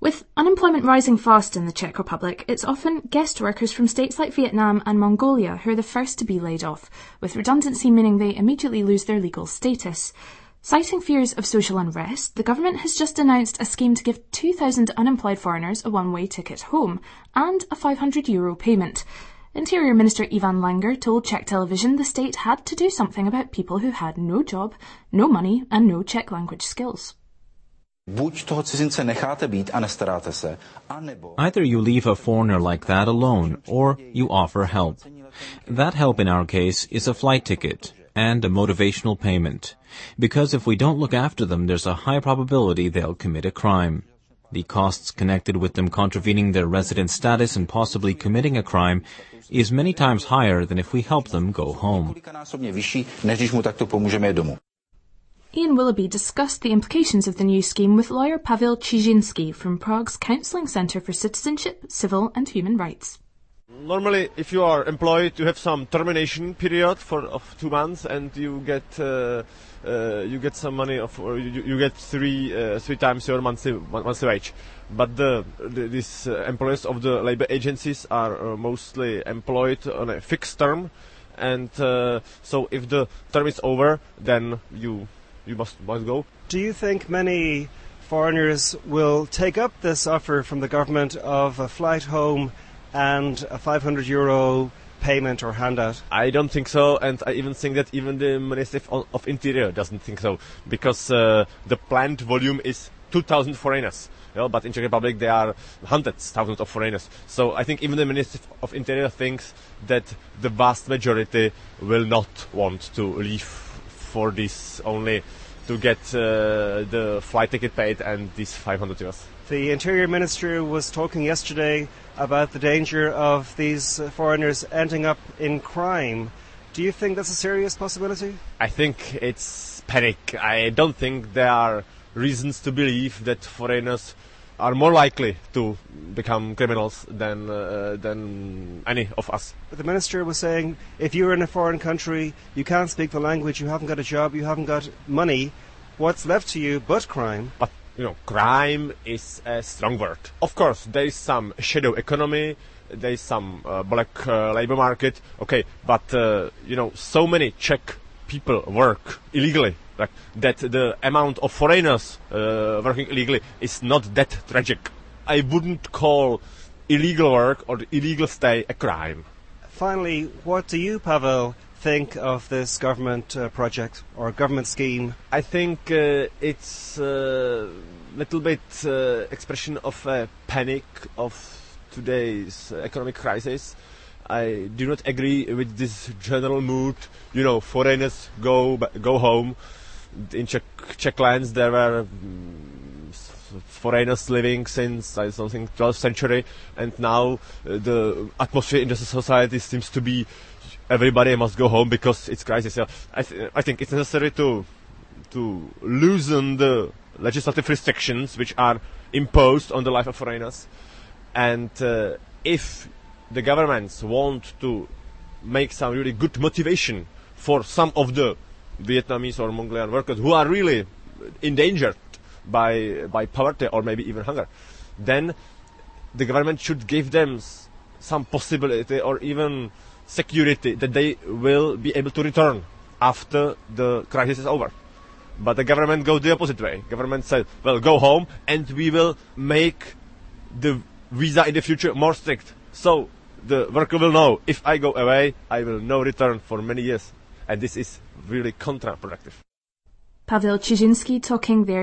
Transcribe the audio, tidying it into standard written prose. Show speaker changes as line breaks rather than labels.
With unemployment rising fast in the Czech Republic, it's often guest workers from states like Vietnam and Mongolia who are the first to be laid off, with redundancy meaning they immediately lose their legal status. Citing fears of social unrest, the government has just announced a scheme to give 2,000 unemployed foreigners a one-way ticket home and a €500 payment. Interior Minister Ivan Langer told Czech television the state had to do something about people who had no job, no money and no Czech language skills.
Either you leave a foreigner like that alone, or you offer help. That help in our case is a flight ticket and a motivational payment, because if we don't look after them, there's a high probability they'll commit a crime. The costs connected with them contravening their resident status and possibly committing a crime is many times higher than if we help them go home.
Ian Willoughby discussed the implications of the new scheme with lawyer Pavel Chizhinsky from Prague's Counselling Centre for Citizenship, Civil and Human Rights.
Normally, if you are employed, you have some termination period of 2 months, and you get some money you get three times your monthly wage. But these employees of the labor agencies are mostly employed on a fixed term, and so if the term is over, then you must go.
Do you think many foreigners will take up this offer from the government of a flight home and a €500 payment or handout?
I don't think so, and I even think that even the Ministry of Interior doesn't think so, because the planned volume is 2,000 foreigners. But in Czech Republic there are hundreds, thousands of foreigners. So I think even the Ministry of Interior thinks that the vast majority will not want to leave for this, only to get the flight ticket paid and these €500.
The Interior Minister was talking yesterday about the danger of these foreigners ending up in crime. Do you think that's a serious possibility?
I think it's panic. I don't think there are reasons to believe that foreigners are more likely to become criminals than any of us.
But the minister was saying, if you're in a foreign country, you can't speak the language, you haven't got a job, you haven't got money, what's left to you but crime?
But, crime is a strong word. Of course, there is some shadow economy, there is some black labor market, okay, but, so many Czech people work illegally. Like that, the amount of foreigners working illegally is not that tragic. I wouldn't call illegal work or illegal stay a crime.
Finally, what do you, Pavel, think of this government project or government scheme?
I think it's a little bit expression of panic of today's economic crisis. I do not agree with this general mood. Foreigners go home. In Czech lands there were foreigners living since, I don't think, 12th century, and now the atmosphere in the society seems to be everybody must go home because it's crisis. I think it's necessary to loosen the legislative restrictions which are imposed on the life of foreigners, and if the governments want to make some really good motivation for some of the Vietnamese or Mongolian workers who are really endangered by poverty or maybe even hunger, then the government should give them some possibility or even security that they will be able to return after the crisis is over. But the government goes the opposite way. Government says, well, go home and we will make the visa in the future more strict. So the worker will know, if I go away, I will no return for many years. And this is really counterproductive.
Pavel Chizhinsky talking there